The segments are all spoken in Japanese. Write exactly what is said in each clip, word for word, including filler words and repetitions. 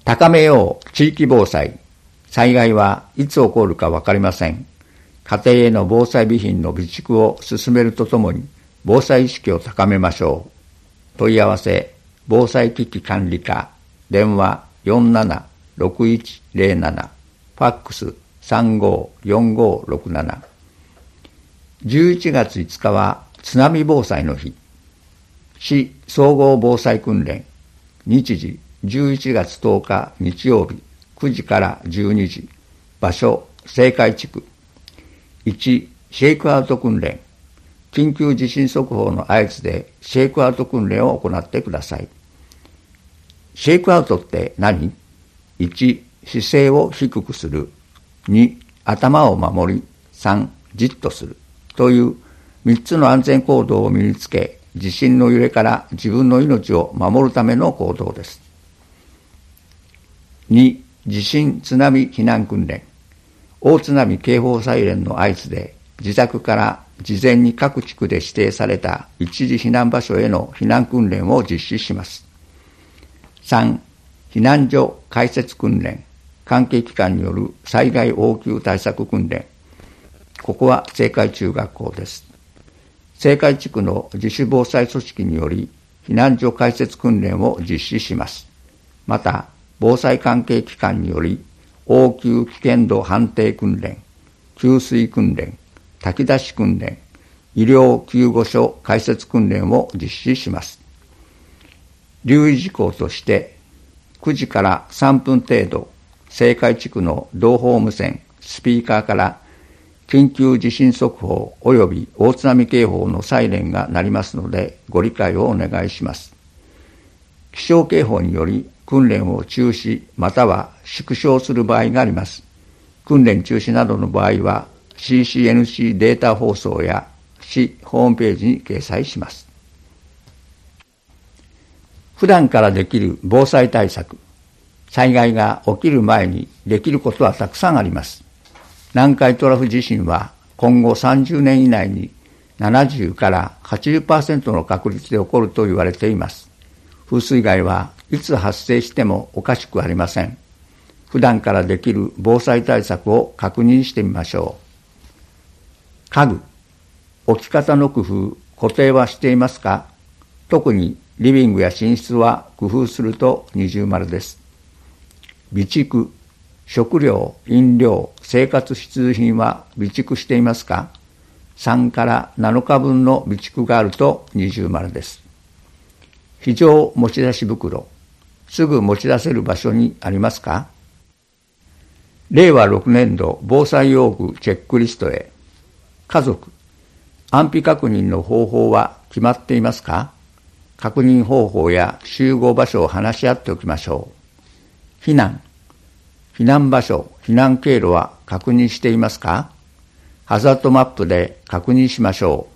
高めよう地域防災。災害はいつ起こるか分かりません。家庭への防災備品の備蓄を進めるとともに、防災意識を高めましょう。問い合わせ、防災危機管理課、電話 よんななろくいちゼロなな、ファックス さんごよんごろくなな。じゅういちがついつかは津波防災の日。市総合防災訓練。日時じゅういちがつとおか日曜日くじからじゅうにじ。場所青海地区。いち. シェイクアウト訓練。緊急地震速報の合図でシェイクアウト訓練を行ってください。シェイクアウトって何？ いち. 姿勢を低くする。に. 頭を守り。さん. じっとする。というみっつの安全行動を身につけ、地震の揺れから自分の命を守るための行動です。に. 地震津波避難訓練。大津波警報サイレンの合図で、自宅から事前に各地区で指定された一時避難場所への避難訓練を実施します。さん. 避難所開設訓練。関係機関による災害応急対策訓練。ここは青海中学校です。青海地区の自主防災組織により避難所開設訓練を実施します。また、防災関係機関により応急危険度判定訓練、給水訓練、炊き出し訓練、医療救護所開設訓練を実施します。留意事項として、くじからさんぷん程度、青海地区の同胞無線、スピーカーから緊急地震速報及び大津波警報のサイレンが鳴りますのでご理解をお願いします。気象警報により訓練を中止または縮小する場合があります。訓練中止などの場合は シーシーエヌシー データ放送や市ホームページに掲載します。普段からできる防災対策。災害が起きる前にできることはたくさんあります。南海トラフ地震は今後さんじゅうねん以内にななじゅうからはちじゅっパーセントの確率で起こると言われています。風水害はいつ発生してもおかしくありません。普段からできる防災対策を確認してみましょう。家具、置き方の工夫、固定はしていますか？特にリビングや寝室は工夫すると二重丸です。備蓄、食料、飲料、生活必需品は備蓄していますか？さんからなのかぶんの備蓄があると二重丸です。非常持ち出し袋、すぐ持ち出せる場所にありますか？れいわろくねんど防災用具チェックリストへ。家族、安否確認の方法は決まっていますか？確認方法や集合場所を話し合っておきましょう。避難、避難場所、避難経路は確認していますか？ハザードマップで確認しましょ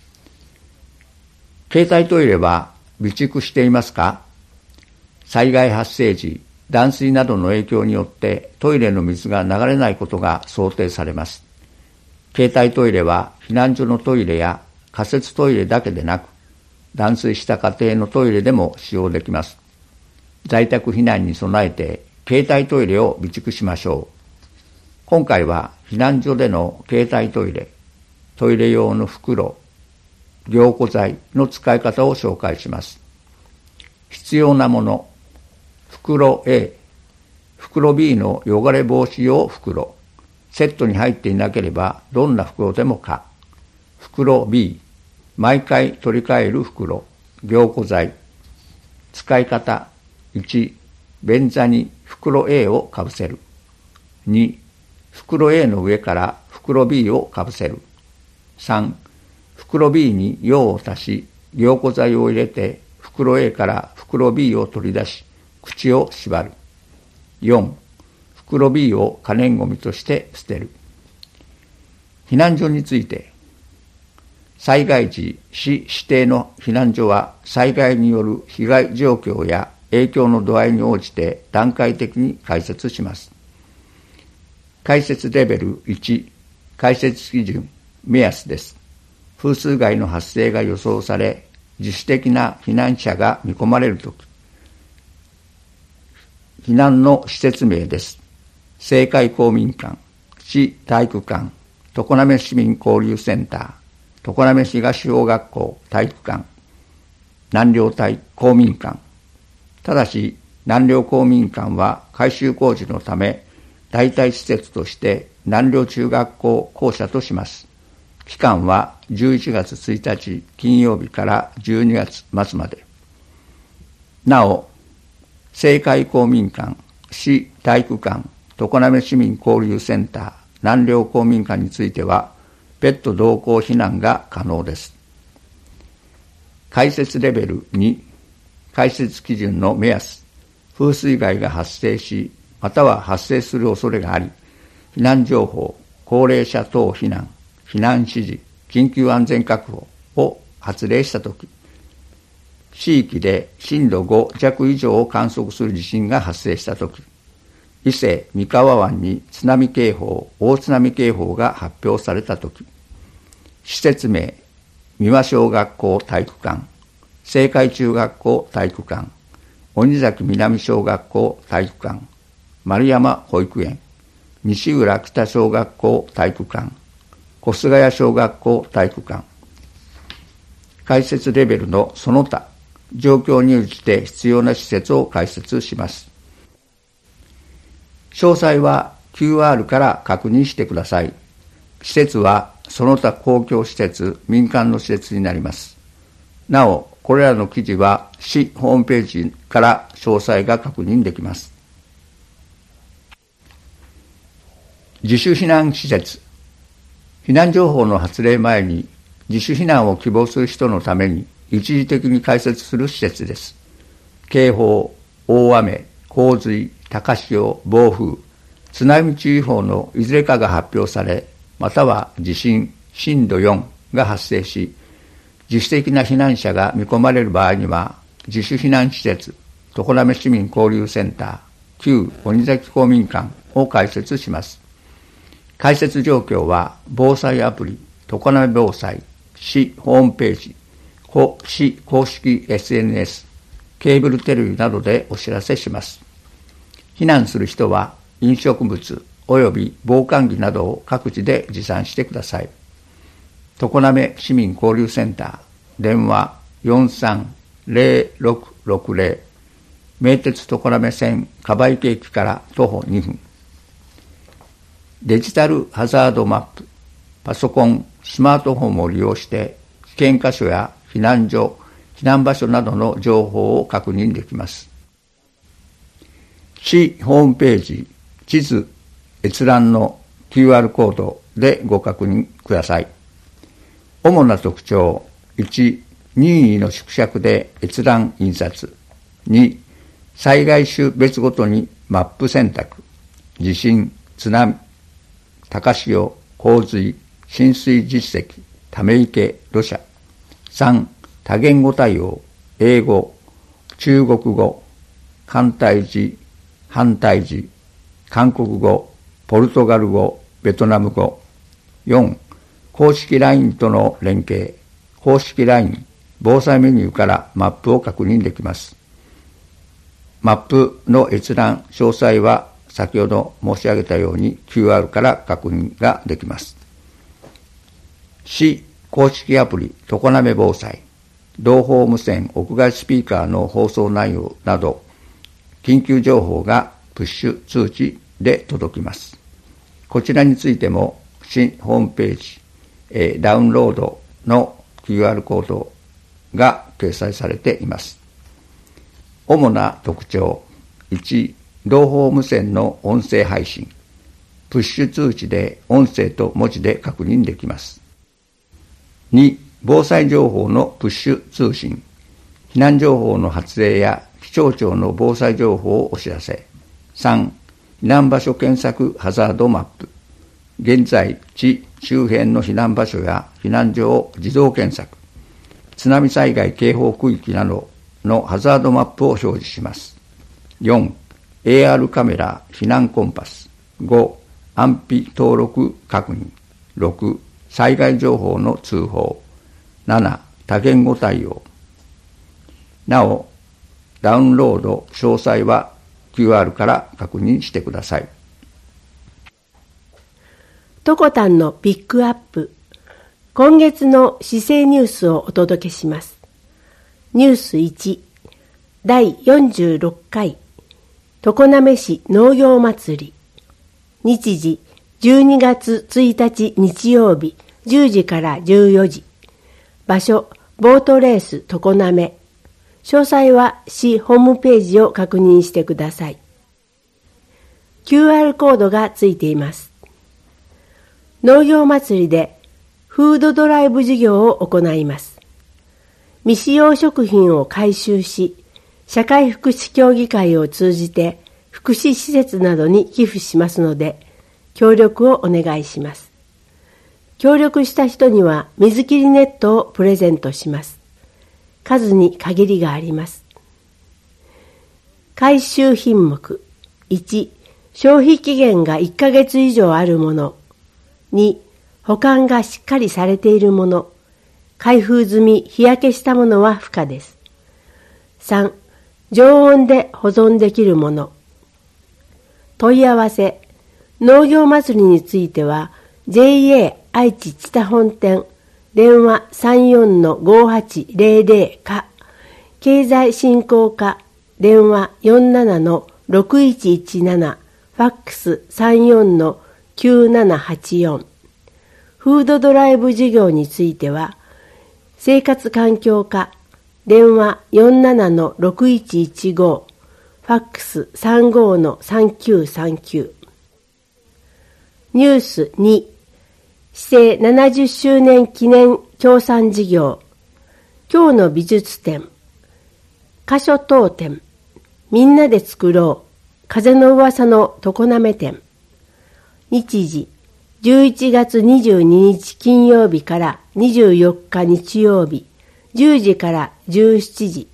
う。携帯トイレは備蓄していますか？災害発生時、断水などの影響によってトイレの水が流れないことが想定されます。携帯トイレは避難所のトイレや仮設トイレだけでなく、断水した家庭のトイレでも使用できます。在宅避難に備えて携帯トイレを備蓄しましょう。今回は避難所での携帯トイレ、トイレ用の袋、凝固剤の使い方を紹介します。必要なもの、袋 A、袋 B の汚れ防止用袋、セットに入っていなければどんな袋でもか。袋 B、毎回取り替える袋、凝固剤。使い方、いち、便座に袋 A をかぶせる。に、袋 A の上から袋 B をかぶせる。さん、袋 B に用を足し、凝固剤を入れて袋 A から袋 B を取り出し、口を縛る。よん、袋 B を可燃ごみとして捨てる。避難所について、災害時、市指定の避難所は災害による被害状況や影響の度合いに応じて段階的に開設します。開設レベルいち、開設基準、目安です。風水害の発生が予想され、自主的な避難者が見込まれるとき、 避難の施設名です。青海公民館、市体育館、常滑市民交流センター、常滑東小学校体育館、南陵体公民館。ただし、南陵公民館は改修工事のため、代替施設として南陵中学校校舎とします。期間はじゅういちがつついたち金曜日からじゅうにがつ末まで。なお、青海公民館、市体育館、常滑市民交流センター、南陵公民館については、別途同行避難が可能です。開設レベルに、開設基準の目安、風水害が発生し、または発生する恐れがあり、避難情報、高齢者等避難、避難指示、緊急安全確保を発令したとき、地域で震度ご弱以上を観測する地震が発生したとき、伊勢三河湾に津波警報、大津波警報が発表されたとき、施設名、三輪小学校体育館、青海中学校体育館、鬼崎南小学校体育館、丸山保育園、西浦北小学校体育館、小菅谷小学校体育館。開設レベルのその他、状況に応じて必要な施設を開設します。詳細は キューアール から確認してください。施設はその他公共施設、民間の施設になります。なお、これらの記事は市ホームページから詳細が確認できます。自主避難施設。避難情報の発令前に自主避難を希望する人のために一時的に開設する施設です。警報、大雨、洪水、高潮、暴風、津波注意報のいずれかが発表され、または地震、震度よんが発生し、自主的な避難者が見込まれる場合には、自主避難施設、常滑市民交流センター、旧鬼崎公民館を開設します。開設状況は、防災アプリ、常滑防災、市ホームページ、市公式 エスエヌエス、ケーブルテレビなどでお知らせします。避難する人は、飲食物及び防寒着などを各自で持参してください。常滑市民交流センター、電話 よんさんゼロろくろくゼロ、名鉄常滑線蒲池駅から徒歩にふん。デジタルハザードマップ、パソコン、スマートフォンを利用して危険箇所や避難所、避難場所などの情報を確認できます。市ホームページ、地図閲覧の キューアール コードでご確認ください。主な特徴、いち、任意の縮尺で閲覧印刷。に、災害種別ごとにマップ選択。地震、津波、高潮、洪水、浸水実績、ため池、土砂。さん、多言語対応、英語、中国語、簡体字、繁体字、韓国語、ポルトガル語、ベトナム語。よん、公式 ライン との連携。公式 ライン、防災メニューからマップを確認できます。マップの閲覧、詳細は先ほど申し上げたように キューアール から確認ができます。市公式アプリ常滑防災、同胞無線屋外スピーカーの放送内容など、緊急情報がプッシュ通知で届きます。こちらについても市ホームページ、えー、ダウンロードの キューアール コードが掲載されています。主な特徴、いち、同胞無線の音声配信、プッシュ通知で音声と文字で確認できます。に、防災情報のプッシュ通信、避難情報の発令や気象庁の防災情報をお知らせ。さん、避難場所検索ハザードマップ、現在地周辺の避難場所や避難所を自動検索、津波災害警報区域などのハザードマップを表示します。よん、エーアール カメラ避難コンパス。ご、安否登録確認。ろく、災害情報の通報。なな、多言語対応。なお、ダウンロード詳細はキューアール から確認してください。 トコタンのピックアップ。今月の市政ニュースをお届けします。ニュースいち、だいよんじゅうろっかい常滑市農業祭り。日時じゅうにがつついたち日曜日じゅうじからじゅうよじ。場所ボートレース常滑。詳細は市ホームページを確認してください。キューアール コードがついています。農業祭りでフードドライブ事業を行います。未使用食品を回収し、社会福祉協議会を通じて福祉施設などに寄付しますので、協力をお願いします。協力した人には水切りネットをプレゼントします。数に限りがあります。回収品目いち、消費期限がいっかげつ以上あるもの。に、保管がしっかりされているもの。開封済み、日焼けしたものは不可です。さん、常温で保存できるもの。問い合わせ。農業祭りについては ジェイエー 愛知知多本店電話 さんよんのごはちゼロゼロ か経済振興課電話 よんななのろくいちいちななファックス さんよんのきゅうななはちよん。フードドライブ事業については生活環境課電話 よんななのろくいちいちごファックス さんごのさんきゅうさんきゅう。ニュースに、市政ななじゅっしゅうねん記念協賛事業、今日の美術展、箇所当展、みんなで作ろう、風の噂の常滑展、日時、じゅういちがつにじゅうににち金曜日からにじゅうよっか日曜日、じゅうじからじゅうしちじ、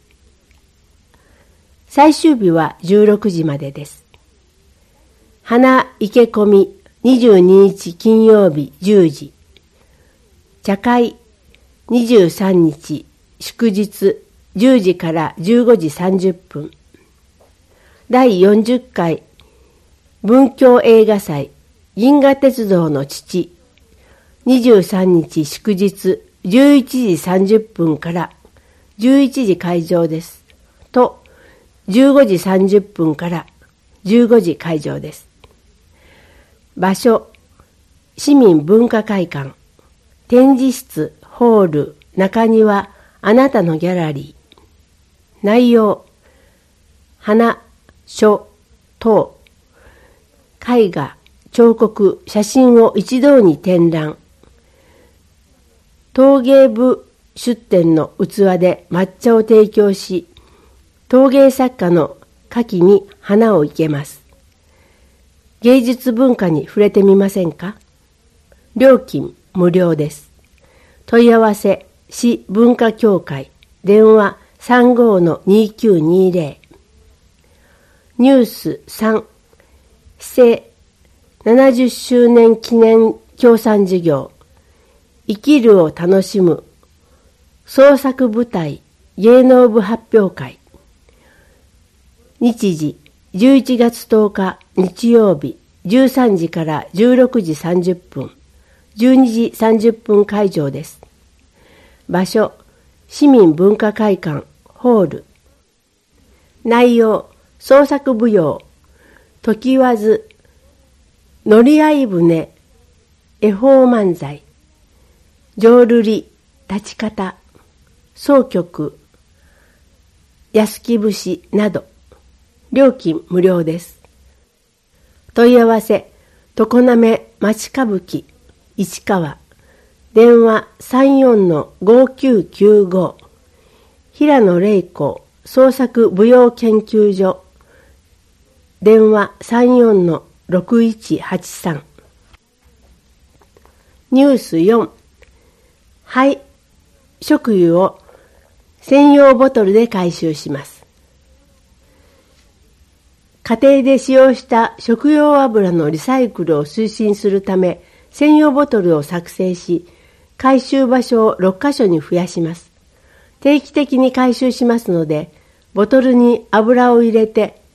最終日はじゅうろくじまでです。花池込み、にじゅうににち金曜日じゅうじ。茶会にじゅうさんにち祝日じゅうじからじゅうごじさんじゅっぷん。だいよんじゅっかい文教映画祭銀河鉄道の父にじゅうさんにち祝日じゅういちじさんじゅっぷんからじゅういちじ会場です。とじゅうごじさんじゅっぷんからじゅうごじ会場です。場所、市民文化会館、展示室、ホール、中庭、あなたのギャラリー。内容、花、書、等、絵画、彫刻、写真を一堂に展覧。陶芸部出展の器で抹茶を提供し、陶芸作家の花器に花を生けます。芸術文化に触れてみませんか？料金無料です。問い合わせ市文化協会電話 さんごのにきゅうにゼロ。ニュースさん、市政ななじゅっしゅうねん記念協賛事業生きるを楽しむ創作舞台芸能部発表会。日時じゅういちがつとおか日曜日じゅうさんじからじゅうろくじさんじゅっぷん、じゅうにじさんじゅっぷん会場です。場所、市民文化会館ホール。内容、創作舞踊、時わず、乗り合い船、恵方漫才、浄瑠璃、立ち方、箏曲、安木節など。料金無料です。問い合わせ、常滑町歌舞伎、市川、電話 さんよんのごきゅうきゅうご、平野玲子創作舞踊研究所、電話 さんよんのろくいちはちさん。ニュースよん、廃食油を専用ボトルで回収します。家庭で使用した食用油のリサイクルを推進するため、専用ボトルを作成し、回収場所をろっかしょに増やします。定期的に回収しますので、ボトルに油を入れて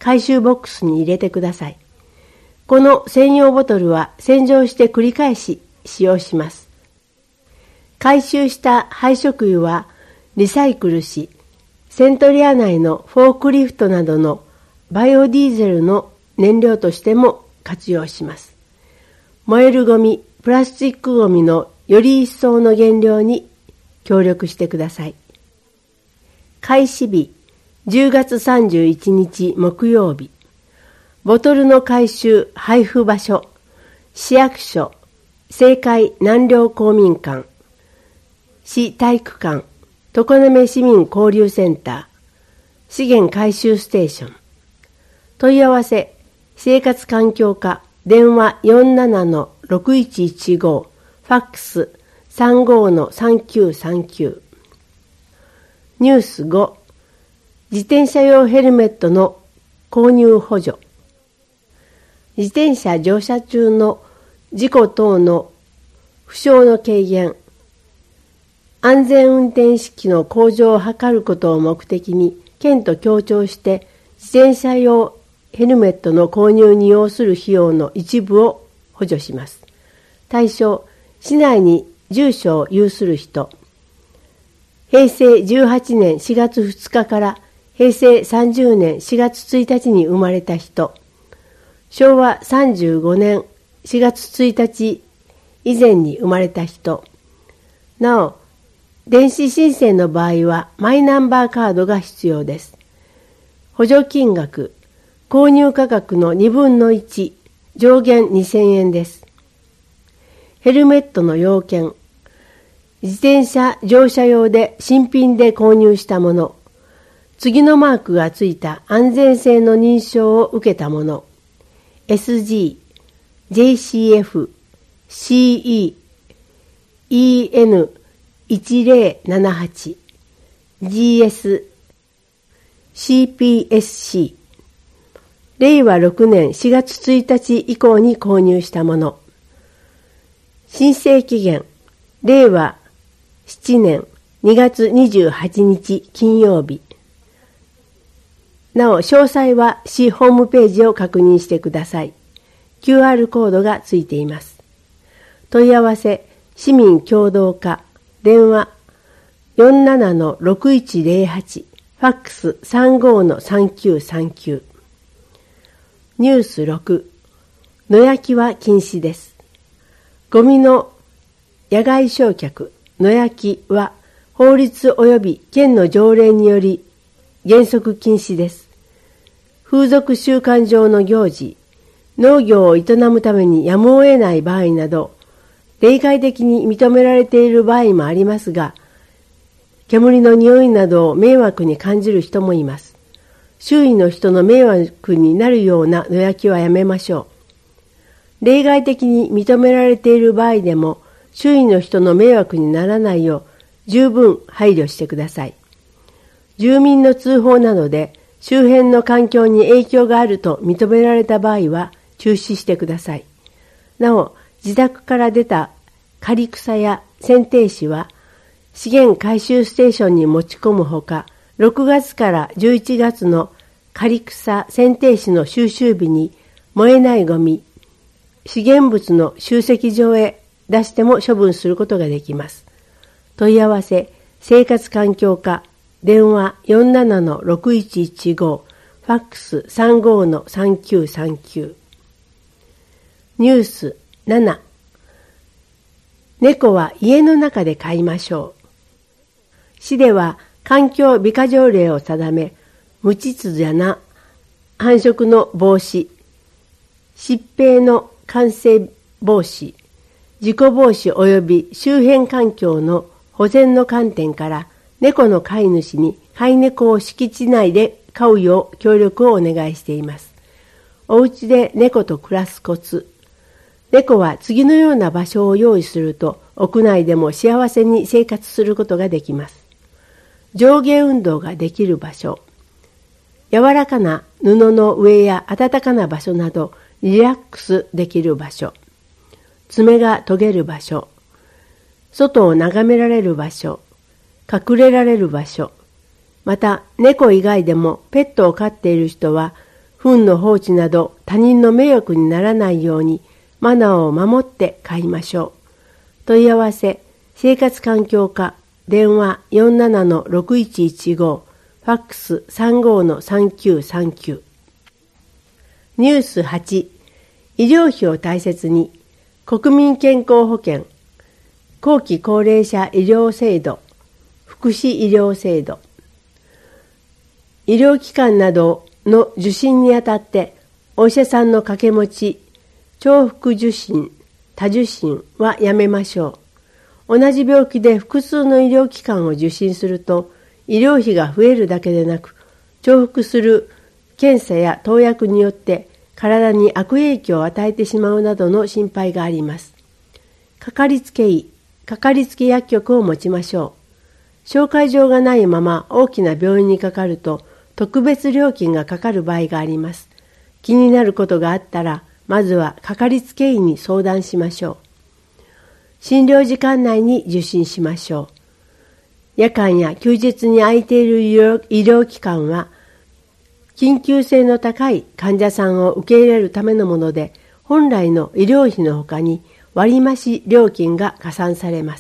回収ボックスに入れてください。この専用ボトルは洗浄して繰り返し使用します。回収した廃食油はリサイクルし、セントリア内のフォークリフトなどのバイオディーゼルの燃料としても活用します。燃えるゴミ、プラスチックゴミのより一層の減量に協力してください。開始日、じゅうがつさんじゅういちにち木曜日。ボトルの回収・配布場所、市役所、青海南陵公民館、市体育館、常滑市民交流センター、資源回収ステーション。問い合わせ、生活環境課、電話 よんななのろくいちいちご、ファックス さんごのさんきゅうさんきゅう。ニュースご、自転車用ヘルメットの購入補助。自転車乗車中の事故等の負傷の軽減、安全運転意識の向上を図ることを目的に、県と協調して自転車用ヘルメットの購入に要する費用の一部を補助します。対象、市内に住所を有する人、へいせいじゅうはちねんしがつふつかからへいせいさんじゅうねんしがつついたちに生まれた人、しょうわさんじゅうごねんしがつついたち以前に生まれた人、なお、電子申請の場合はマイナンバーカードが必要です。補助金額、購入価格のにぶんのいち、上限にせんえんです。ヘルメットの要件、自転車乗車用で新品で購入したもの、次のマークがついた安全性の認証を受けたもの、エスジー、ジェイシーエフ、シーイー、イーエヌいちぜろななはち、ジーエス、シーピーエスシー、れいわろくねんしがつついたち以降に購入したもの、申請期限、れいわななねんにがつにじゅうはちにち金曜日。なお、詳細は市ホームページを確認してください。キューアール コードがついています。問い合わせ、市民協働課、電話 よんななのろくいちぜろはち、ファックス さんごのさんきゅうさんきゅう。ニュースろく、野焼きは禁止です。ゴミの野外焼却、野焼きは法律及び県の条例により原則禁止です。風俗習慣上の行事、農業を営むためにやむを得ない場合など、例外的に認められている場合もありますが、煙の匂いなどを迷惑に感じる人もいます。周囲の人の迷惑になるような野焼きはやめましょう。例外的に認められている場合でも、周囲の人の迷惑にならないよう十分配慮してください。住民の通報などで周辺の環境に影響があると認められた場合は中止してください。なお、自宅から出た刈草や剪定紙は資源回収ステーションに持ち込むほか、ろくがつからじゅういちがつの刈草剪定紙の収集日に燃えないゴミ、資源物の集積場へ出しても処分することができます。問い合わせ、生活環境課、電話 よんななのろくいちいちご、ファックス さんごのさんきゅうさんきゅう。ニュースなな、猫は家の中で飼いましょう。市では環境美化条例を定め、無秩序な繁殖の防止、疾病の感染防止、事故防止及び周辺環境の保全の観点から猫の飼い主に飼い猫を敷地内で飼うよう協力をお願いしています。お家で猫と暮らすコツ。猫は次のような場所を用意すると屋内でも幸せに生活することができます。上下運動ができる場所。柔らかな布の上や暖かな場所などリラックスできる場所。爪が研げる場所、外を眺められる場所、隠れられる場所、また猫以外でもペットを飼っている人は糞の放置など他人の迷惑にならないようにマナーを守って飼いましょう。問い合わせ、生活環境課、電話 よんななのろくいちいちご、ファックス さんごのさんきゅうさんきゅう。ニュースはち、医療費を大切に、国民健康保険、後期高齢者医療制度、福祉医療制度。医療機関などの受診にあたって、お医者さんの掛け持ち、重複受診、多受診はやめましょう。同じ病気で複数の医療機関を受診すると、医療費が増えるだけでなく、重複する検査や投薬によって体に悪影響を与えてしまうなどの心配があります。かかりつけ医、かかりつけ薬局を持ちましょう。紹介状がないまま大きな病院にかかると、特別料金がかかる場合があります。気になることがあったら、まずはかかりつけ医に相談しましょう。診療時間内に受診しましょう。夜間や休日に空いている医療、医療機関は、緊急性の高い患者さんを受け入れるためのもので、本来の医療費のほかに割増料金が加算されます。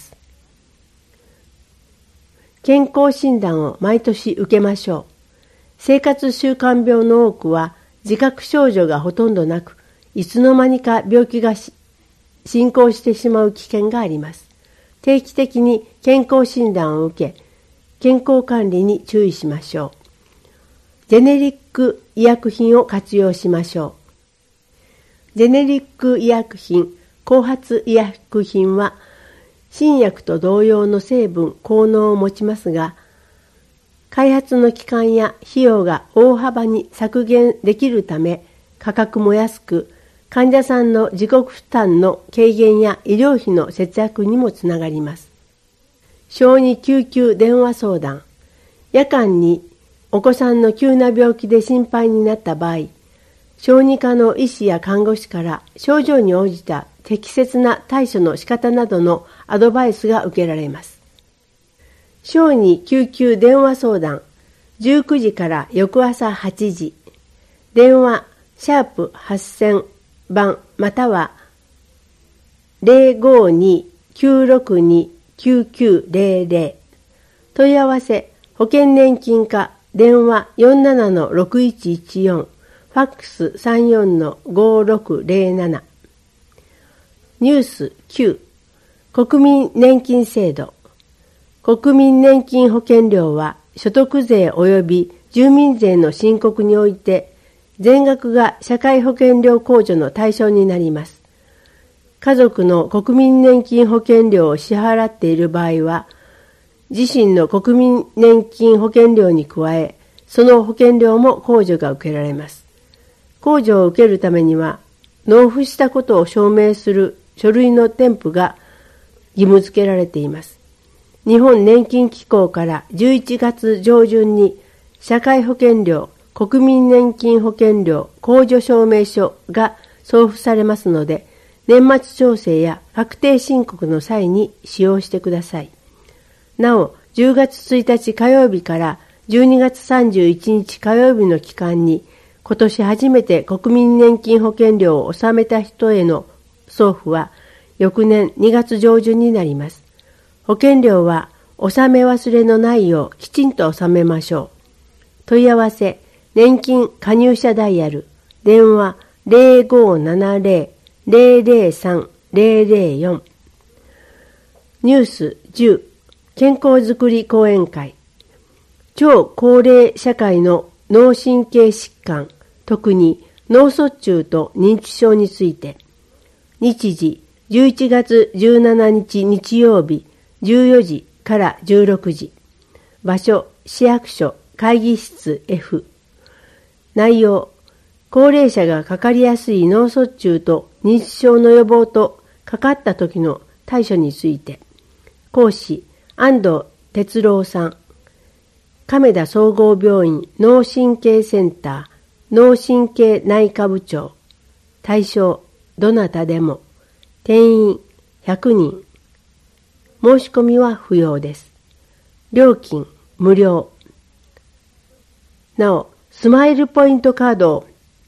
健康診断を毎年受けましょう。生活習慣病の多くは自覚症状がほとんどなく、いつの間にか病気が進行してしまう危険があります。定期的に健康診断を受け、健康管理に注意しましょう。ジェネリック医薬品を活用しましょう。ジェネリック医薬品、後発医薬品は、新薬と同様の成分、効能を持ちますが、開発の期間や費用が大幅に削減できるため、価格も安く、患者さんの自己負担の軽減や医療費の節約にもつながります。小児救急電話相談。夜間にお子さんの急な病気で心配になった場合、小児科の医師や看護師から症状に応じた適切な対処の仕方などのアドバイスが受けられます。小児救急電話相談。じゅうくじから翌朝はちじ。電話シャープはっせんばんまたは ゼロごに きゅうろくに きゅうきゅうゼロゼロ。問い合わせ保険年金課電話 よんななのろくいちいちよん、ファックス さんよんのごろくゼロなな。ニュースきゅう、国民年金制度。国民年金保険料は所得税及び住民税の申告において全額が社会保険料控除の対象になります。家族の国民年金保険料を支払っている場合は、自身の国民年金保険料に加え、その保険料も控除が受けられます。控除を受けるためには、納付したことを証明する書類の添付が義務付けられています。日本年金機構からじゅういちがつ上旬に社会保険料、国民年金保険料控除証明書が送付されますので、年末調整や確定申告の際に使用してください。なお、じゅうがつついたち火曜日からじゅうにがつさんじゅういちにち火曜日の期間に、今年初めて国民年金保険料を納めた人への送付は、翌年にがつ上旬になります。保険料は納め忘れのないようきちんと納めましょう。問い合わせ、年金加入者ダイヤル、電話 ゼロごななゼロ ゼロゼロさん ゼロゼロよん。ニュースじゅう、健康づくり講演会。超高齢社会の脳神経疾患、特に脳卒中と認知症について。日時、じゅういちがつじゅうしちにち日曜日、じゅうよじからじゅうろくじ。場所、市役所、会議室 F。内容、高齢者がかかりやすい脳卒中と認知症の予防とかかった時の対処について。講師、安藤哲郎さん。亀田総合病院脳神経センター脳神経内科部長。対象、どなたでも。定員ひゃくにん。申し込みは不要です。料金無料。なお、スマイルポイントカードを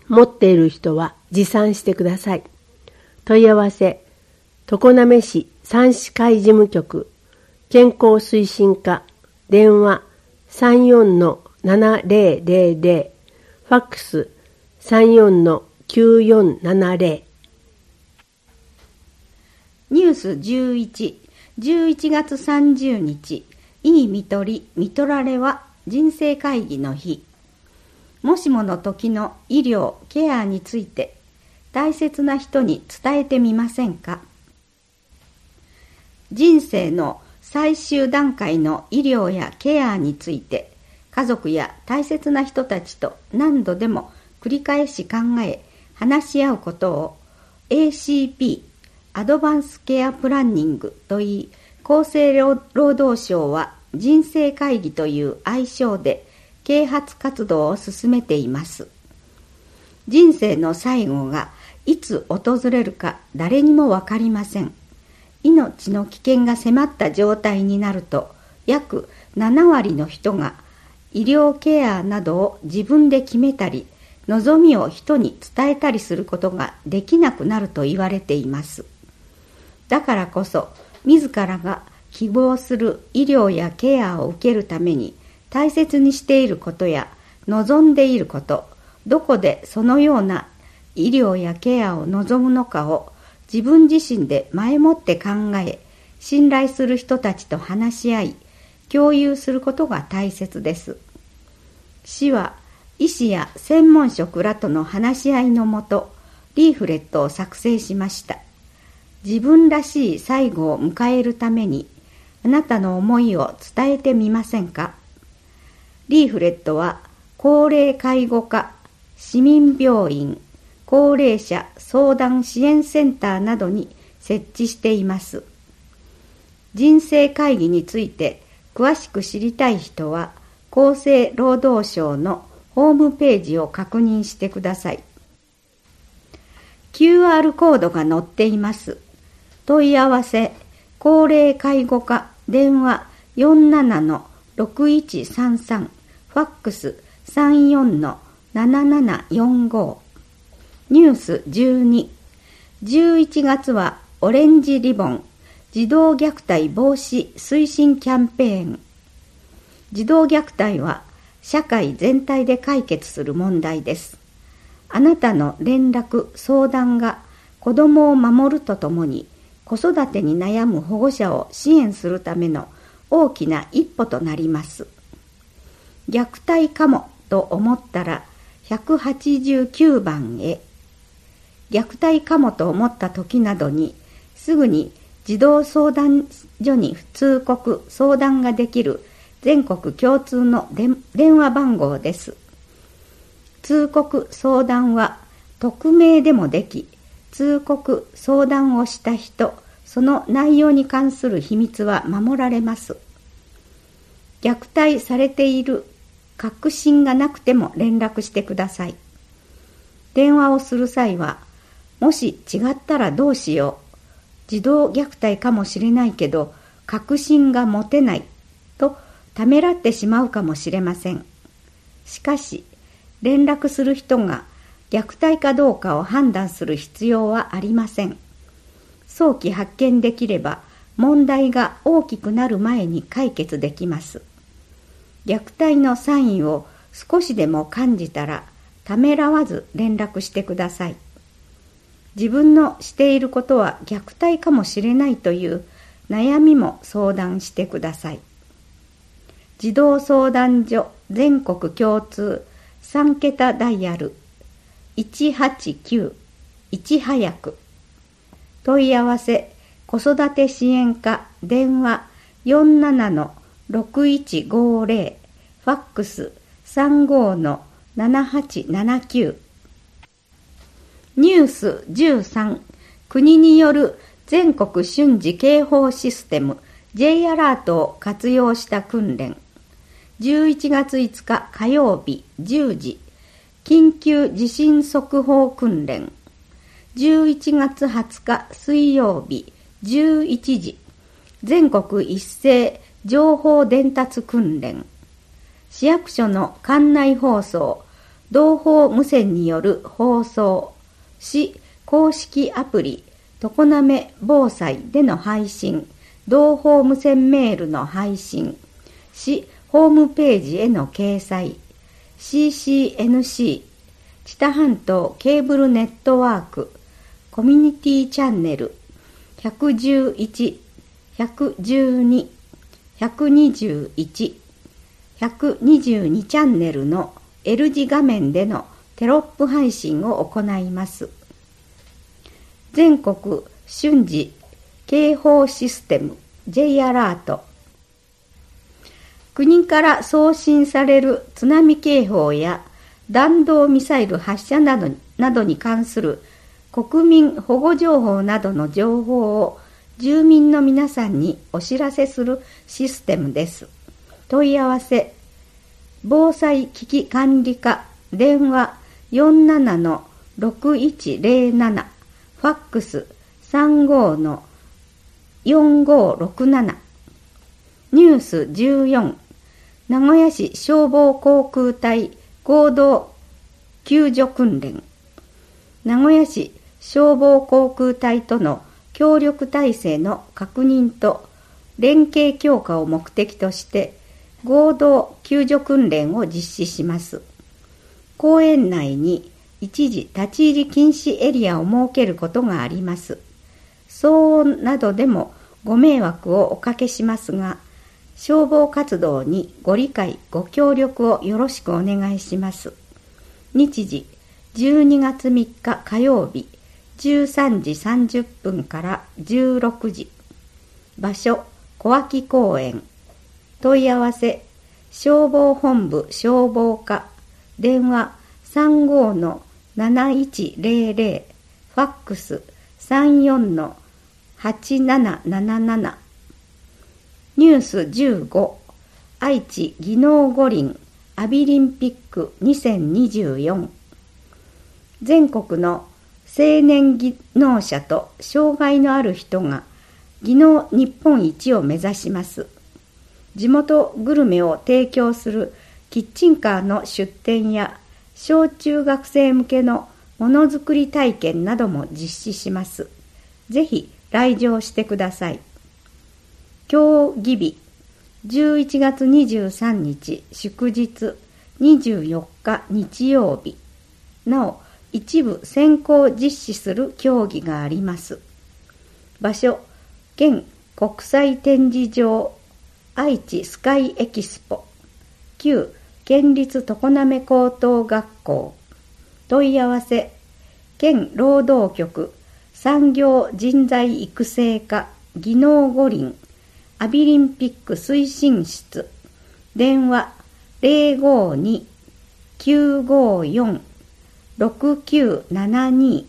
持っている人は持参してください。問い合わせ、常滑市産歯会事務局、健康推進課、電話 さんよんのななぜろぜろぜろ、ファックス さんよんのきゅうよんななぜろ。 ニュースじゅういち、じゅういちがつさんじゅうにち、いいみとり、みとられは人生会議の日。もしもの時の医療・ケアについて大切な人に伝えてみませんか？人生の最終段階の医療やケアについて家族や大切な人たちと何度でも繰り返し考え話し合うことを エーシーピー アドバンスケアプランニングといい、厚生労働省は人生会議という愛称で啓発活動を進めています。人生の最後がいつ訪れるか誰にもわかりません。命の危険が迫った状態になると、約ななわりの人が医療ケアなどを自分で決めたり、望みを人に伝えたりすることができなくなると言われています。だからこそ、自らが希望する医療やケアを受けるために大切にしていることや望んでいること、どこでそのような医療やケアを望むのかを自分自身で前もって考え、信頼する人たちと話し合い、共有することが大切です。市は医師や専門職らとの話し合いのもと、リーフレットを作成しました。自分らしい最後を迎えるために、あなたの思いを伝えてみませんか？リーフレットは高齢介護課、市民病院、高齢者相談支援センターなどに設置しています。人生会議について詳しく知りたい人は、厚生労働省のホームページを確認してください。キューアール コードが載っています。問い合わせ、高齢介護課、電話 よんななのろくいちさんさん、ファックス さんよんのななななよんご。ニュースじゅうに、じゅういちがつはオレンジリボン、児童虐待防止推進キャンペーン。児童虐待は社会全体で解決する問題です。あなたの連絡・相談が子どもを守るとともに、子育てに悩む保護者を支援するための大きな一歩となります。虐待かもと思ったらひゃくはちじゅうきゅうばんへ。虐待かもと思った時などにすぐに児童相談所に通告・相談ができる全国共通の電話番号です。通告・相談は匿名でもでき、通告・相談をした人、その内容に関する秘密は守られます。虐待されている確信がなくても連絡してください。電話をする際は、もし違ったらどうしよう、児童虐待かもしれないけど確信が持てないとためらってしまうかもしれません。しかし、連絡する人が虐待かどうかを判断する必要はありません。早期発見できれば問題が大きくなる前に解決できます。虐待のサインを少しでも感じたらためらわず連絡してください。自分のしていることは虐待かもしれないという悩みも相談してください。児童相談所全国共通さんけたダイヤルいちはちきゅういち早く。問い合わせ、子育て支援課電話 よんななのろくいちごぜろ、ファックス さんごのななはちななきゅう。ニュースじゅうさん、国による全国瞬時警報システム J アラートを活用した訓練。じゅういちがついつか火曜日じゅうじ、緊急地震速報訓練。じゅういちがつはつか水曜日じゅういちじ、全国一斉情報伝達訓練。市役所の館内放送、 同胞無線による放送、市公式アプリ常滑防災での配信、同胞無線メールの配信、市ホームページへの掲載、シーシーエヌシー 知多半島ケーブルネットワークコミュニティチャンネルひゃくじゅういち、ひゃくじゅうに、ひゃくにじゅういち、ひゃくにじゅうにチャンネルの L 字画面でのテロップ配信を行います。全国瞬時警報システム J アラート、国から送信される津波警報や弾道ミサイル発射などなどに関する国民保護情報などの情報を住民の皆さんにお知らせするシステムです。問い合わせ、防災危機管理課、電話 よんななのろくいちゼロなな、ファックス さんごのよんごろくなな、ニュースじゅうよん、名古屋市消防航空隊合同救助訓練、名古屋市消防航空隊との協力体制の確認と連携強化を目的として合同救助訓練を実施します。公園内に一時立ち入り禁止エリアを設けることがあります。騒音などでもご迷惑をおかけしますが、消防活動にご理解ご協力をよろしくお願いします。日時じゅうにがつみっか火曜日じゅうさんじさんじゅっぷんからじゅうろくじ、場所小脇公園、問い合わせ消防本部消防課、電話 さんごのなないちゼロゼロ、ファックス さんよんのはちなななななな、ニュースじゅうご、愛知技能五輪アビリンピックにせんにじゅうよん、全国の青年技能者と障害のある人が技能日本一を目指します。地元グルメを提供するキッチンカーの出店や小中学生向けのものづくり体験なども実施します。ぜひ来場してください。競技日じゅういちがつにじゅうさんにち祝日、にじゅうよっか日曜日。なお一部先行実施する競技があります。場所、県国際展示場、愛知スカイエキスポ、旧県立常滑高等学校。問い合わせ、県労働局産業人材育成課技能五輪アビリンピック推進室、電話 ゼロごに きゅうごよん ろくきゅうななに。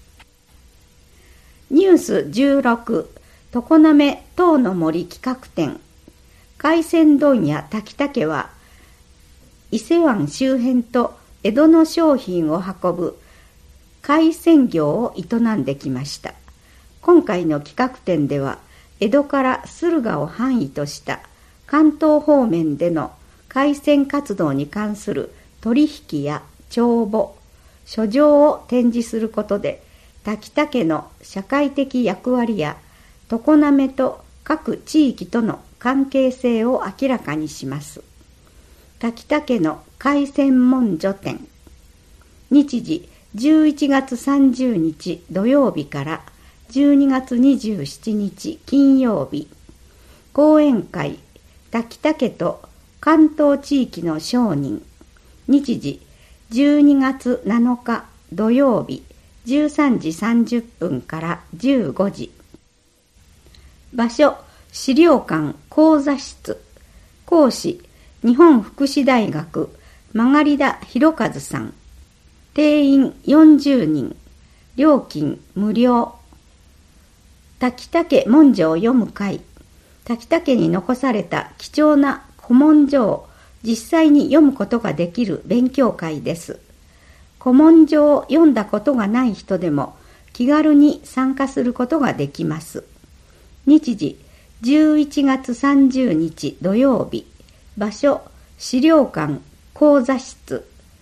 ニュースじゅうろく、常滑塔の森企画展。海鮮問屋滝竹は伊勢湾周辺と江戸の商品を運ぶ海鮮業を営んできました。今回の企画展では江戸から駿河を範囲とした関東方面での海鮮活動に関する取引や帳簿、書状を展示することで滝竹の社会的役割や常滑と各地域との関係性を明らかにします。滝竹の海鮮文書展。日時じゅういちがつさんじゅうにち土曜日からじゅうにがつにじゅうしちにち金曜日。講演会滝竹と関東地域の商人。日時じゅうにがつなのか土曜日じゅうさんじさんじゅっぷんからじゅうごじ。場所資料館講座室。講師日本福祉大学曲田博和さん。定員よんじゅうにん。料金無料。滝竹文書を読む会。滝竹に残された貴重な古文書を実際に読むことができる勉強会です。古文書を読んだことがない人でも気軽に参加することができます。日時じゅういちがつさんじゅうにち土曜日。場所資料館講座室。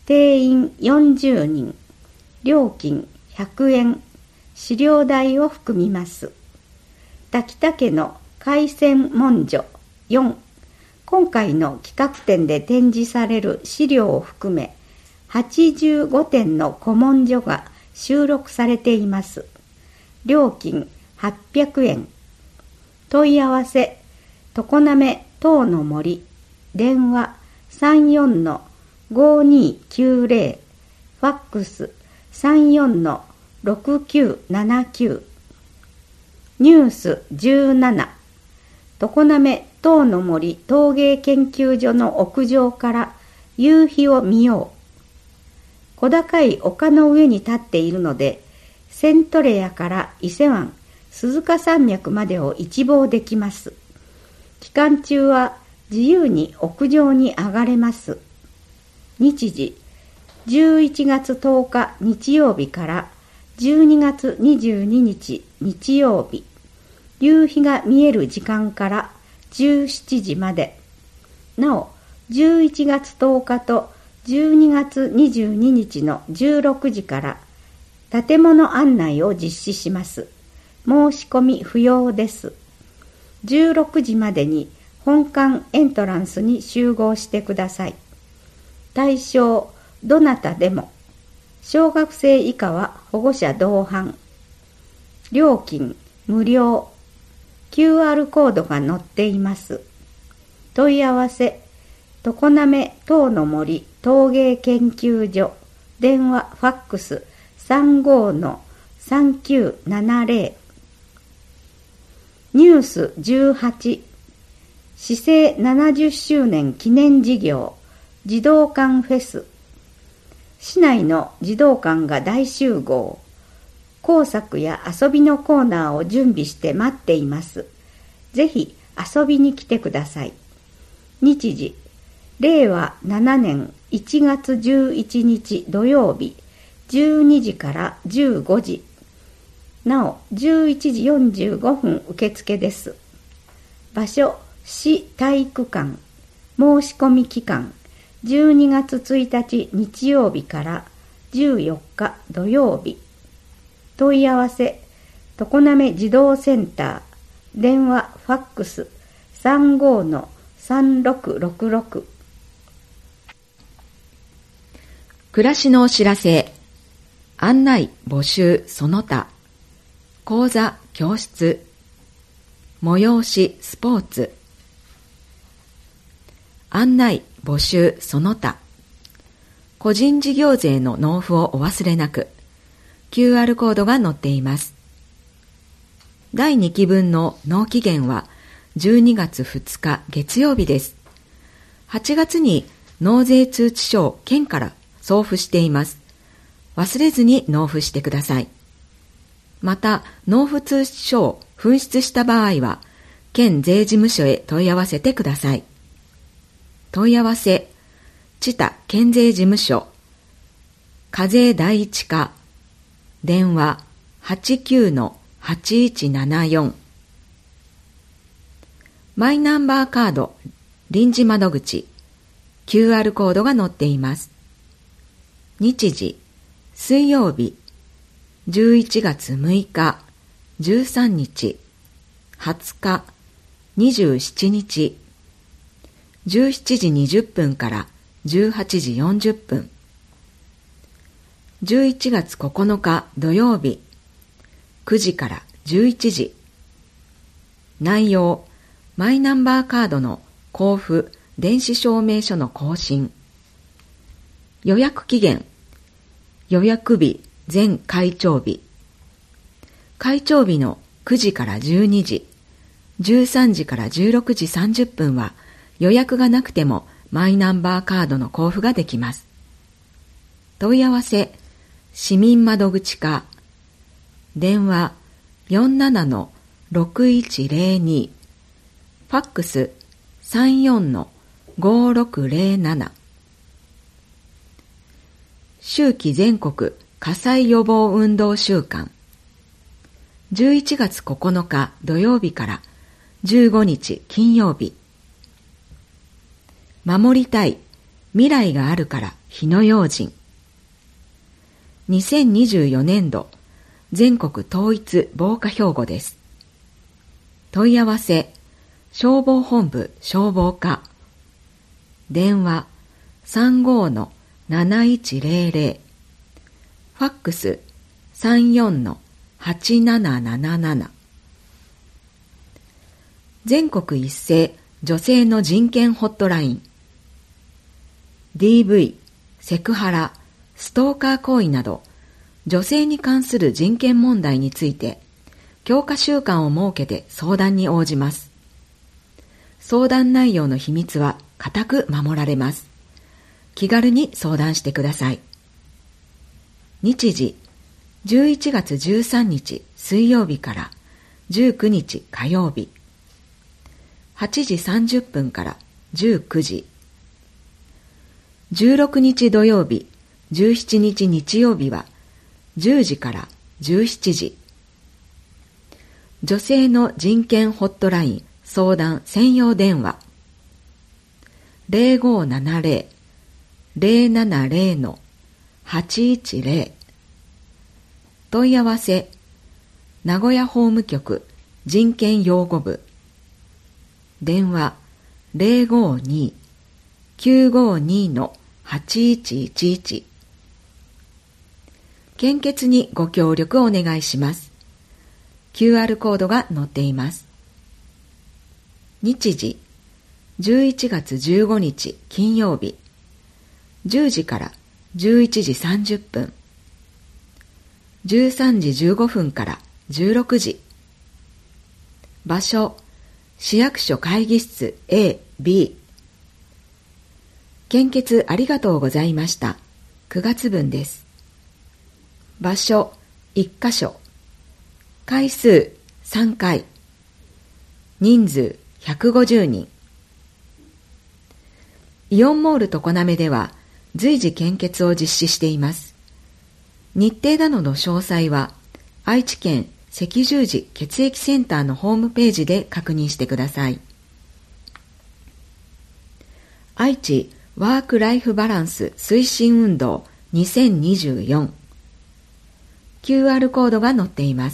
定員よんじゅうにん、料金ひゃくえん、飼料代を含みます。滝田家の海鮮文書よん、今回の企画展で展示される資料を含めはちじゅうごてんの古文書が収録されています。料金はっぴゃくえん。問い合わせ、常滑塔の森、電話 さんよんのごにきゅうぜろ、ファックス さんよんのろくきゅうななきゅう。ニュースじゅうなな、常滑塔の森陶芸研究所の屋上から夕日を見よう。小高い丘の上に立っているので、セントレアから伊勢湾、鈴鹿山脈までを一望できます。期間中は自由に屋上に上がれます。日時、じゅういちがつとおか日曜日からじゅうにがつにじゅうににち日曜日。夕日が見える時間からじゅうしちじまで。なお、じゅういちがつとおかとじゅうにがつにじゅうににちのじゅうろくじから建物案内を実施します。申し込み不要です。じゅうろくじまでに本館エントランスに集合してください。対象、どなたでも。小学生以下は保護者同伴。料金、無料。キューアール コードが載っています。問い合わせ、常滑塔の森陶芸研究所、電話ファックス さんごのさんきゅうななぜろ。ニュースじゅうはち、市政ななじゅっしゅうねん記念事業児童館フェス。市内の児童館が大集合。工作や遊びのコーナーを準備して待っています。ぜひ遊びに来てください。日時、れいわななねんいちがつじゅういちにち土曜日、じゅうにじからじゅうごじ。なお、じゅういちじよんじゅうごふん受付です。場所、市体育館。申し込み期間、じゅうにがつついたち日曜日からじゅうよっか土曜日。問い合わせ、常滑児童センター、電話ファックス さんごのさんろくろくろく。 暮らしのお知らせ、案内募集その他、講座教室、催しスポーツ、案内募集その他、個人事業税の納付をお忘れなく。キューアール コードが載っています。だいにきぶんの納期限はじゅうにがつふつか月曜日です。はちがつに納税通知書を県から送付しています。忘れずに納付してください。また、納付通知書を紛失した場合は、県税事務所へ問い合わせてください。問い合わせ、知多県税事務所、課税第一課、電話 はちきゅうのはちいちななよん。マイナンバーカード臨時窓口 キューアール コードが載っています。日時、水曜日、じゅういちがつむいか、じゅうさんにち、はつか、にじゅうしちにち、じゅうしちじにじゅっぷんからじゅうはちじよんじゅっぷん。じゅういちがつここのか土曜日、くじからじゅういちじ。内容、マイナンバーカードの交付電子証明書の更新。予約期限、予約日前開帳日。開帳日のくじからじゅうにじ、じゅうさんじからじゅうろくじさんじゅっぷんは予約がなくてもマイナンバーカードの交付ができます。問い合わせ、市民窓口課、電話 よんななのろくいちぜろに、ファックス さんよんのごろくぜろなな。秋季全国火災予防運動週間、じゅういちがつここのか土曜日からじゅうごにち金曜日。守りたい未来があるから火の用心。にせんにじゅうよねんど全国統一防火標語です。問い合わせ消防本部消防課、電話 さんごーのなないちぜろぜろ、ファックス さんよんのはちなななななな。全国一斉女性の人権ホットライン、 ディーブイ、セクハラ、ストーカー行為など女性に関する人権問題について強化週間を設けて相談に応じます。相談内容の秘密は固く守られます。気軽に相談してください。日時じゅういちがつじゅうさんにち水曜日からじゅうくにち火曜日、はちじさんじゅっぷんからじゅうくじ、じゅうろくにち土曜日、じゅうしちにち日曜日はじゅうじからじゅうしちじ。女性の人権ホットライン相談専用電話 ゼロごーななぜろ ゼロななぜろ のはちいちぜろ。問い合わせ名古屋法務局人権擁護部、電話 ゼロごーにー きゅうごーにー のはちいちいちいち。献血にご協力をお願いします。キューアール コードが載っています。日時じゅういちがつじゅうごにち金曜日、じゅうじからじゅういちじさんじゅっぷん、じゅうさんじじゅうごふんからじゅうろくじ。場所市役所会議室 エービー。 献血ありがとうございました。くがつぶんです。場所いっかしょ、回数さんかい、人数ひゃくごじゅうにん。イオンモール常滑では随時献血を実施しています。日程などの詳細は愛知県赤十字血液センターのホームページで確認してください。愛知ワークライフバランス推進運動にせんにじゅうよん、キューアール コードが載っています。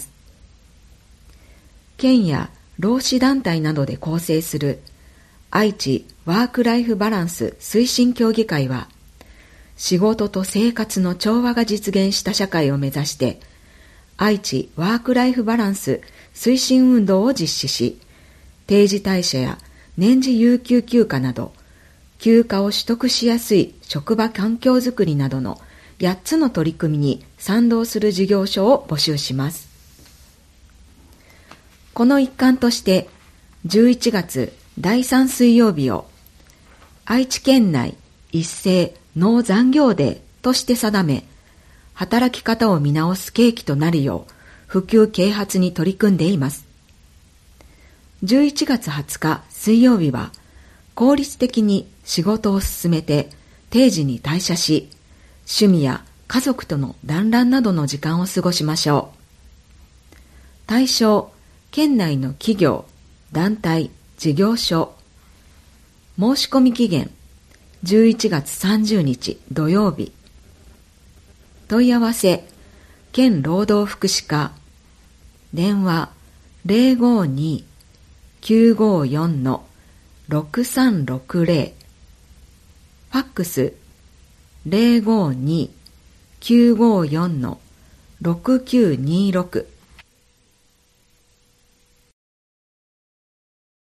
県や労使団体などで構成する愛知ワークライフバランス推進協議会は、仕事と生活の調和が実現した社会を目指して愛知ワークライフバランス推進運動を実施し、定時退社や年次有給休暇など休暇を取得しやすい職場環境づくりなどのやっつの取り組みに賛同する事業所を募集します。この一環としてじゅういちがつだいさん水曜日を愛知県内一斉ノー残業デーとして定め、働き方を見直す契機となるよう普及啓発に取り組んでいます。じゅういちがつはつか水曜日は効率的に仕事を進めて定時に退社し、趣味や家族との団らんなどの時間を過ごしましょう。対象、県内の企業、団体、事業所。申し込み期限、じゅういちがつさんじゅうにち土曜日。問い合わせ、県労働福祉課。電話、ゼロごーにー きゅうごーよんのろくさんろくぜろ。ファックス、ゼロごーにー きゅうごーよんのろくきゅうにーろく。